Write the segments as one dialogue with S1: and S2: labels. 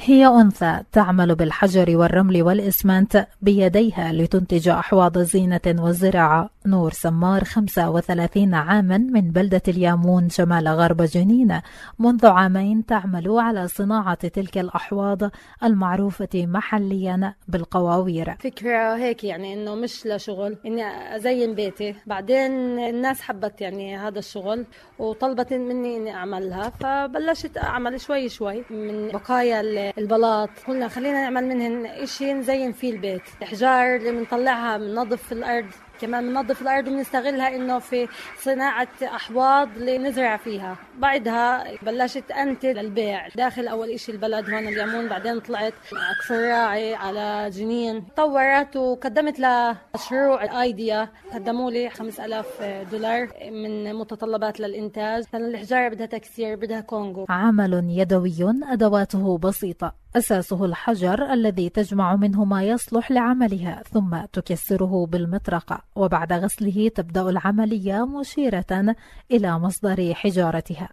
S1: هي أنثى تعمل بالحجر والرمل والإسمنت بيديها لتنتج أحواض زينة وزراعة. نور سمار 35 عاما من بلدة اليامون شمال غرب جنين. منذ عامين تعمل على صناعة تلك الأحواض المعروفة محليا بالقواوير.
S2: فكرة هيك يعني إنه مش لشغل، إني أزين بيتي. بعدين الناس حبت يعني هذا الشغل وطلبت مني إني أعملها، فبلشت أعمل شوي شوي من بقايا البلاط. قلنا خلينا نعمل منهن إشي نزين فيه البيت. الأحجار اللي بنطلعها بننظف الأرض، كمان بننظف الأرض وبنستغلها إنه في صناعة أحواض اللي نزرع فيها. بعدها بلشت أنتج للبيع داخل أول إشي البلد هون اليامون، بعدين طلعت أكثر راعي على جنين. طورت وقدمت لمشروع ايديا، قدموا لي $5000 من متطلبات للإنتاج. لأن الحجارة بدها تكسير، بدها كونغو.
S1: عمل يدوي أدواته بسيطة، أساسه الحجر الذي تجمع منه ما يصلح لعملها ثم تكسره بالمطرقة، وبعد غسله تبدأ العملية مشيرة إلى مصدر حجارتها.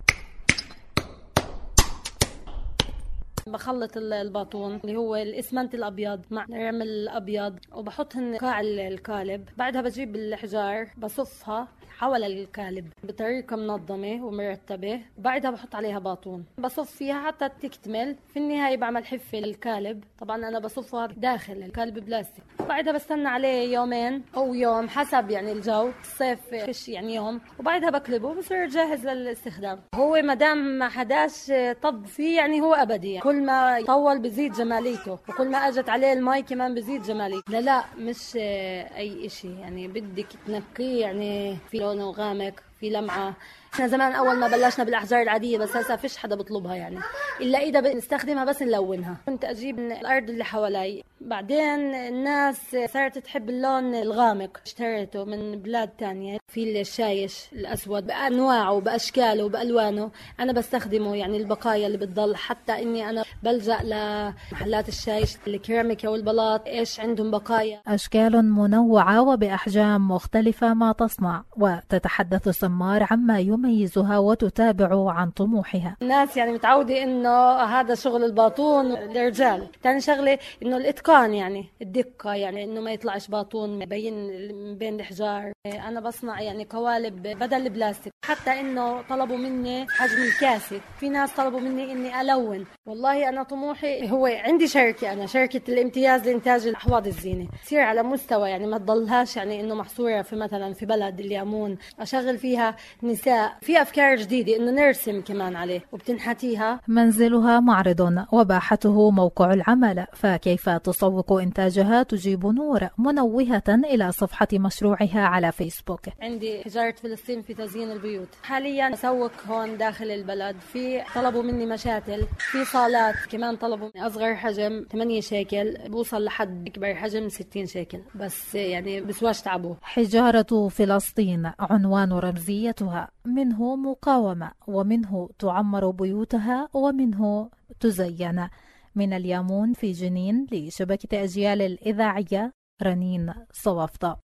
S2: بخلط الباطون اللي هو الاسمنت الابيض مع الرمل الابيض وبحطهن قاع القالب. بعدها بجيب الحجار بصفها حول القالب بطريقه منظمه ومرتبه. بعدها بحط عليها باطون بصف فيها حتى تكتمل. في النهايه بعمل حفه للقالب. طبعا انا بصفها داخل القالب بلاستيك. بعدها بستنى عليه يومين او يوم حسب يعني الجو. الصيف فيش يعني يوم، وبعدها بقلبه وبصير جاهز للاستخدام. هو ما دام ما حداش طب فيه يعني هو ابدي يعني. كل ما يطول بزيد جماليته، وكل ما اجت عليه المي كمان بزيد جماليته. لا مش اي اشي يعني بدك تنقيه يعني في لونه غامق، في لمعه. احنا زمان اول ما بلشنا بالاحجار العاديه، بس هسه فيش حدا بيطلبها يعني الا اذا بنستخدمها بس نلونها. كنت اجيب من الارض اللي حوالي. بعدين الناس صارت تحب اللون الغامق، اشتريته من بلاد تانية. في الشايش الاسود بانواعه وباشكاله وبالوانه، انا بستخدمه يعني البقايا اللي بتضل. حتى اني انا بلجأ لمحلات الشايش الكيراميكا والبلاط، ايش عندهم بقايا
S1: اشكال منوعه وباحجام مختلفه ما تصنع. وتتحدث سمار عما يميزها وتتابع عن طموحها.
S2: الناس يعني متعودة انه هذا شغل الباطون للرجال. ثاني شغلة انه الاتقان يعني الدقة، يعني انه ما يطلعش باطون مبين بين الحجار. انا بصنع يعني قوالب بدل البلاستيك. حتى انه طلبوا مني حجم الكاسة. في ناس طلبوا مني اني الون. والله انا طموحي هو عندي شركة، انا شركة الامتياز لانتاج الاحواض الزينة، تصير على مستوى يعني ما تضلهاش يعني انه محصورة في مثلا في بلد اليامون. اشغل فيها نساء في افكار جديدة، انه نرسم كمان عليه وبتنحتيها.
S1: منزلها معرض وباحته موقع العمل، فكيف تسوق انتاجها؟ تجيب نور منوهة الى صفحة مشروعها على فيسبوك.
S2: عندي حجارة فلسطين في تزيين البيوت. حاليا اسوق هون داخل البلد. في طلبوا مني مشاتل، في صالات كمان طلبوا مني اصغر حجم 8 شيكل بوصل لحد اكبر حجم 60 شيكل، بس يعني بسواش تعبوه.
S1: حجارة فلسطين عنوان رمزيتها، منه مقاومة ومنه تعمر بيوتها ومنه تزين. من اليامون في جنين لشبكة أجيال الإذاعية رنين صوافطة.